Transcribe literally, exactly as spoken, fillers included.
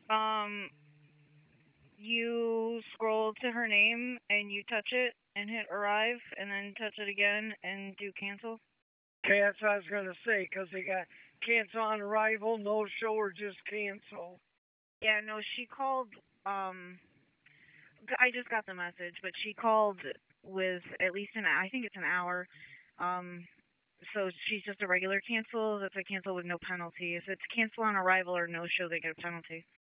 Um, you scroll to her name and you touch it and hit arrive, and then touch it again and do cancel. Okay, that's what I was going to say, because they got cancel on arrival, no show, or just cancel. Yeah, no, she called. Um, I just got the message, but she called with at least an. I think it's an hour. Um, so she's just a regular cancel. That's a cancel with no penalty. If it's cancel on arrival or no show, they get a penalty.